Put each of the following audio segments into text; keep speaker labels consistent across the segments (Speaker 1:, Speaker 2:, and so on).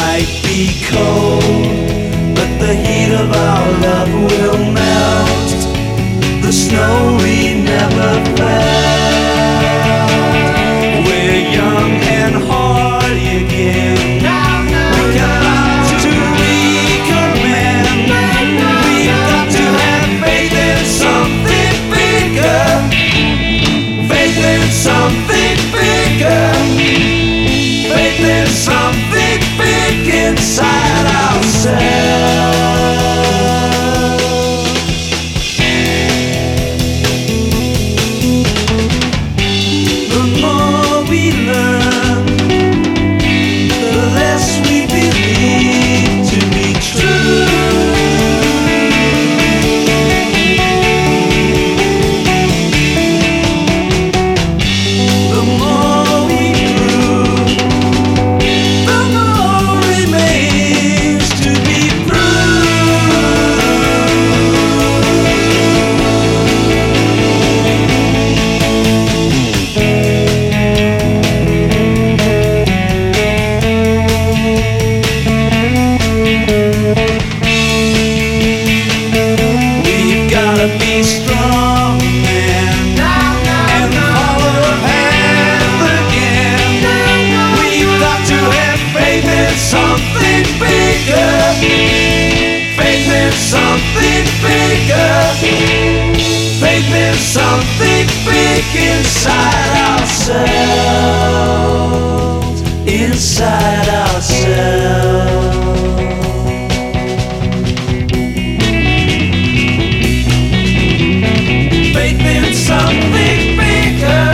Speaker 1: might be cold, but the heat of our love will melt the snow we never felt. We're young and hardy again. We got to recommend. We've got to have faith in something bigger. Faith in something bigger. Faith in something big inside ourselves. The more we learn, the less we believe to be true. The more we prove, the more remains to be We've gotta be strong men and follow the path again. We've got to have faith in something bigger. Faith in something bigger. Faith in something big inside ourselves. Inside ourselves. Faith in something bigger.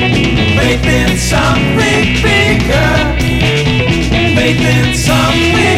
Speaker 1: Faith in something bigger. Faith in something